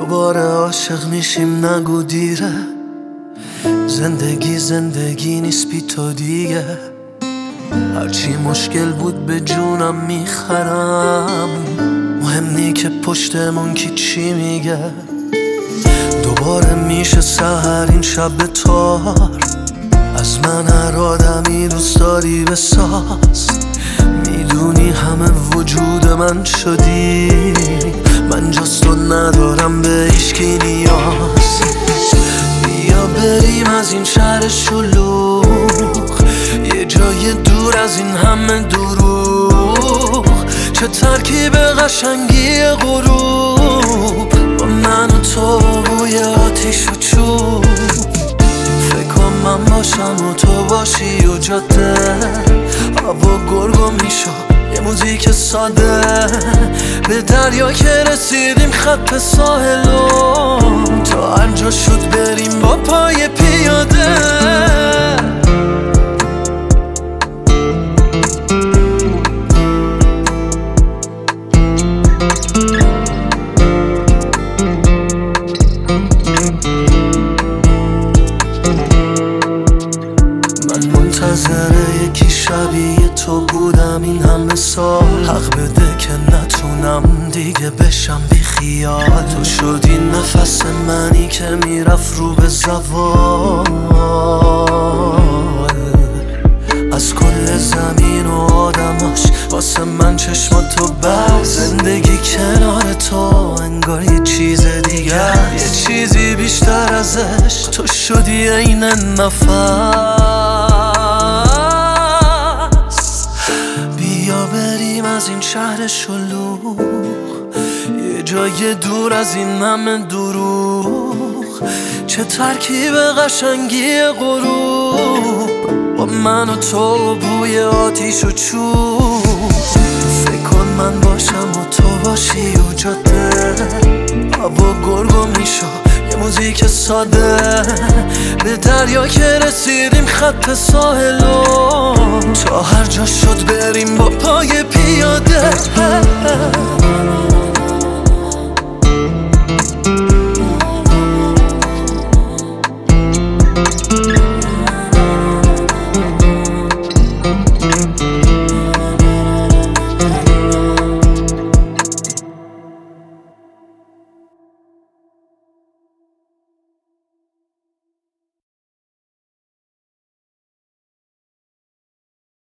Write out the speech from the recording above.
دوباره عاشق میشیم نگو دیره. زندگی نیست بی تو دیگه. هرچی مشکل بود به جونم میخرم، مهم نی که پشتمون کی چی میگه. دوباره میشه سحر این شب تار، از من هر آدمی دوست داری بساز. میدونی همه وجود من شدی، من جز تو ندارم به هیچکی نیاز. بیا بریم از این شهر شلوغ، یه جای دور از این همه دروغ. چه ترکیب قشنگی غروب، با من و تو بوی آتیش و چوب. فکر کن من باشم و تو باشی و جاده، هوا گرگو میشد یه موزیک ساده. به دریا که رسیدیم خط ساحلم، تا هر جا شد بریم با پای پیاده. منتظر یکی شبیه تو بودم این همه سال. حق بده که نتونم دیگه بشم بی خیال. تو شدی نفس منی که میرفت رو به زوال. از کل زمین و آدماش واسه من چشماتو بس. زندگی کنار تو انگار یه چیز دیگه، یه چیزی بیشتر ازش تو شدی عین نفس. بیا بریم از این شهر شلوغ، یه جای دور از این همه دروغ. چه ترکیب قشنگی غروب، با من و تو بوی آتیش و چوب. فکر کن من باشم و تو باشی و جاده، هوا گرگو میشد یه موزیک ساده. به دریا که رسیدیم خط ساحلم، تا هر جا شد بریم با پای پیاده.